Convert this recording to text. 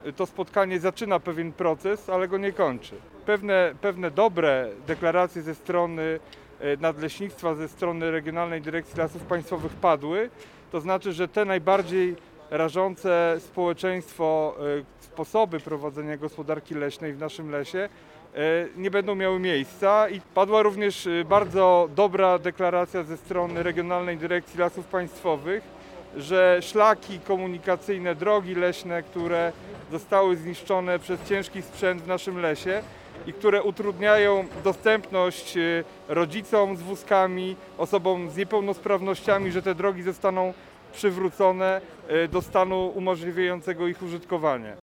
To spotkanie zaczyna pewien proces, ale go nie kończy. Pewne dobre deklaracje ze strony nadleśnictwa, ze strony Regionalnej Dyrekcji Lasów Państwowych padły. To znaczy, że te najbardziej rażące społeczeństwo sposoby prowadzenia gospodarki leśnej w naszym lesie nie będą miały miejsca. I padła również bardzo dobra deklaracja ze strony Regionalnej Dyrekcji Lasów Państwowych, że szlaki komunikacyjne, drogi leśne, które zostały zniszczone przez ciężki sprzęt w naszym lesie i które utrudniają dostępność rodzicom z wózkami, osobom z niepełnosprawnościami, że te drogi zostaną przywrócone do stanu umożliwiającego ich użytkowanie.